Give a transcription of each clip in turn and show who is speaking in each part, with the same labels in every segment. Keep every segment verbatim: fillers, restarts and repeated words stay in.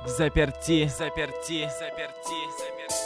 Speaker 1: Заперти, заперти, заперти, заперти.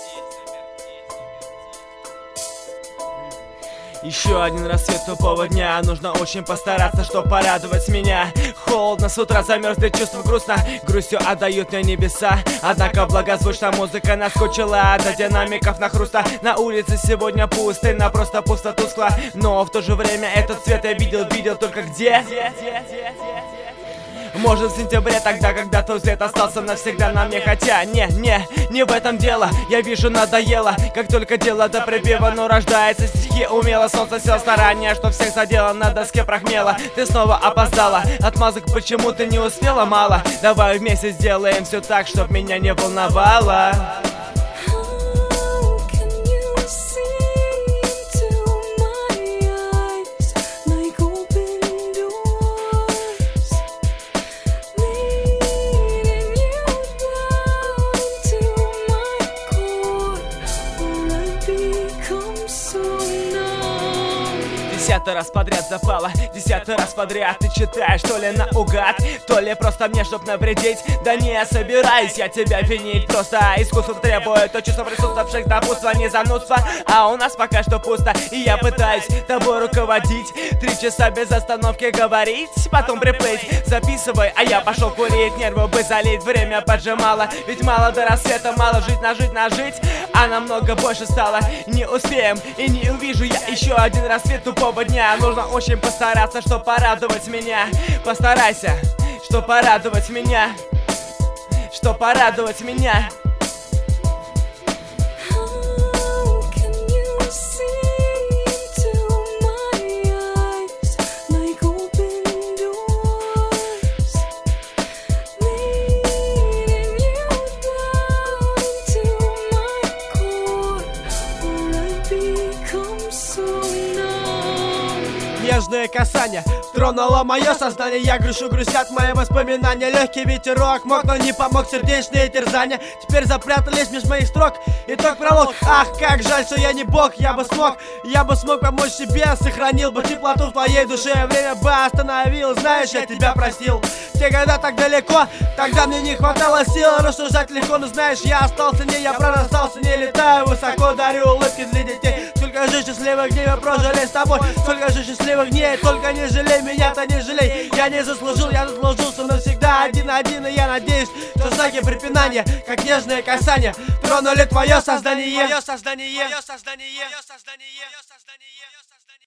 Speaker 1: Еще один рассвет тупого дня. Нужно очень постараться, чтоб порадовать меня. Холодно с утра, замерзли чувства, грустно. Грустью отдают мне небеса. Однако благозвучная музыка наскучила до динамиков на хруста. На улице сегодня пустынно, просто пусто, тускло. Но в то же время этот цвет я видел, видел только где? Может в сентябре, тогда, когда тот взгляд остался навсегда на мне. Хотя, не, не, не в этом дело. Я вижу, надоело, как только дело до припева. Но рождается стихи умело. Солнце сел старание, что всех задело на доске прохмела. Ты снова опоздала, отмазок почему ты не успела мало. Давай вместе сделаем все так, чтоб меня не волновало. Десятый раз подряд запала, десятый раз подряд ты читаешь, то ли наугад, то ли просто мне, чтоб навредить. Да не собираюсь я тебя винить, просто искусство требует то чувство присутствовавших допутства, не занудства. А у нас пока что пусто, и я пытаюсь тобой руководить. Три часа без остановки говорить, потом приплыть, записывай, а я пошел курить. Нервы бы залить, время поджимало, ведь мало до рассвета, мало жить, нажить, нажить. А намного больше стало, не успеем и не увижу я еще один рассвет тупого дня. Нужно очень постараться, чтоб порадовать меня. Постарайся, чтоб порадовать меня, чтоб порадовать меня.
Speaker 2: Нежное касание тронуло мое сознание. Я грущу, грустят мои воспоминания. Легкий ветерок мог, но не помог. Сердечные терзания теперь запрятались меж моих строк. Итог пролог. Ах, как жаль, что я не бог. Я бы смог, я бы смог помочь себе. Сохранил бы теплоту в твоей душе. Время бы остановил, знаешь, я тебя простил. Те года так далеко, тогда мне не хватало сил. Рассуждать легко, но знаешь, я остался не, я прорастался, не летаю высоко. Дарю улыбки для детей. Сколько же счастливых дней мы прожили с тобой. Сколько же счастливых дней, только не жалей, меня-то не жалей. Я не заслужил, я заслужился навсегда. Один-один, и я надеюсь, что знаки препинания, как нежное касание, тронули твое создание. Твое создание, твое создание, твое создание.